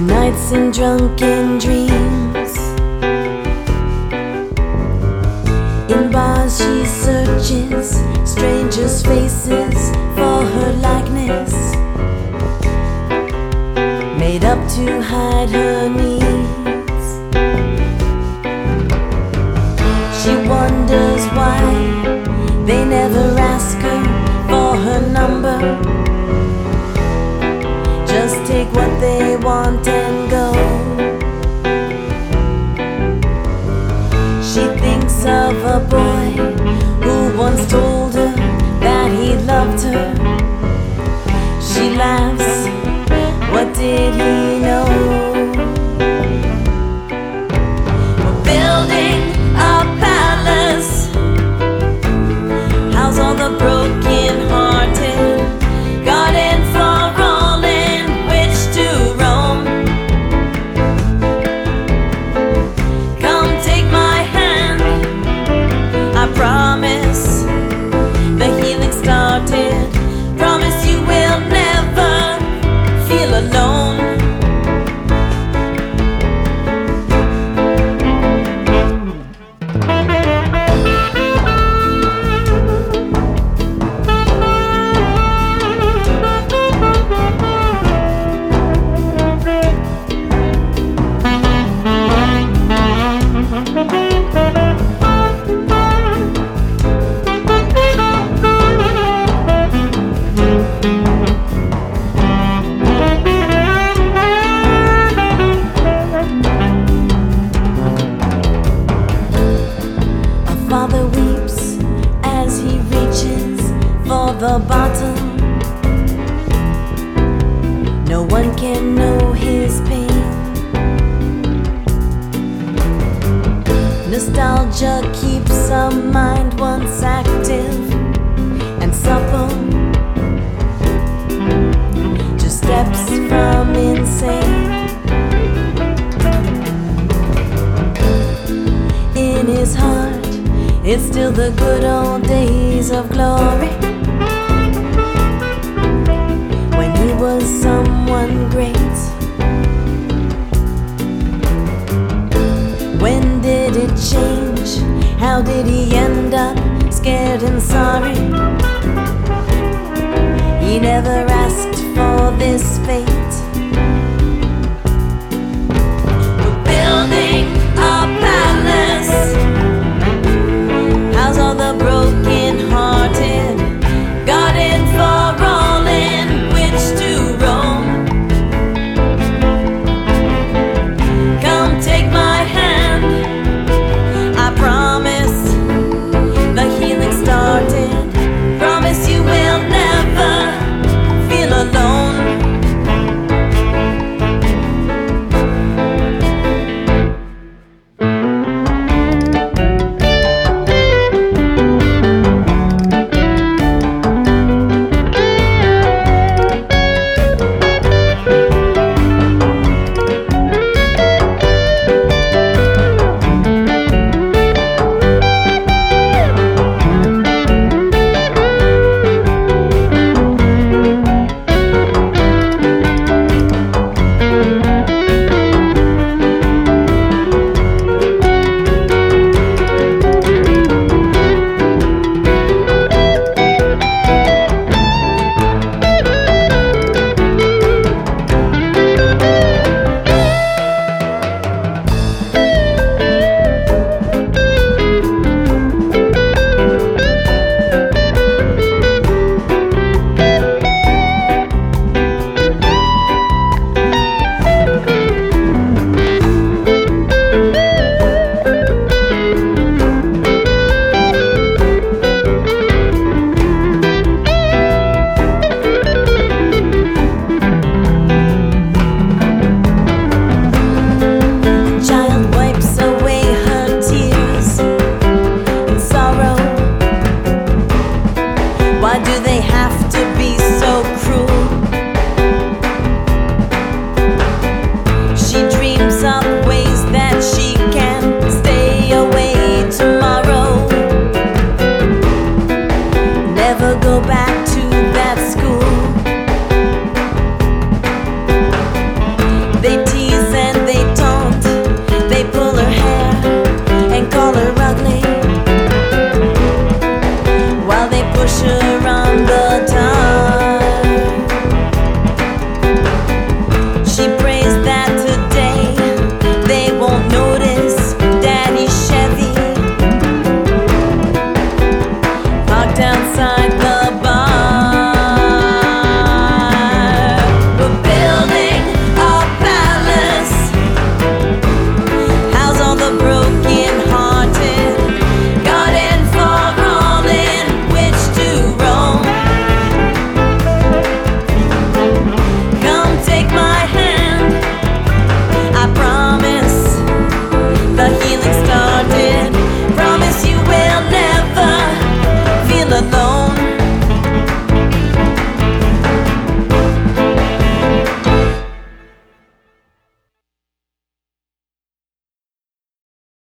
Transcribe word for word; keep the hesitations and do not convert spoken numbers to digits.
nights in drunken dreams. In bars she searches strangers' faces for her likeness, made up to hide her needs. She wonders why they never ask her for her number. Just take what they want and go. She thinks of a boy who once told her that he loved her. She laughs, what did he know? We're building a palace, house all the broken hearted, garden for all in which to roam. Come take my hand, I promise the healing started. Promise you will never feel alone. Father weeps as he reaches for the bottle. No one can know his pain. Nostalgia keeps a mind once active and supple, just steps from insane. In his heart, it's still the good old days of glory, when he was someone great. When did it change? How did he end up scared and sorry? He never asked for this fate.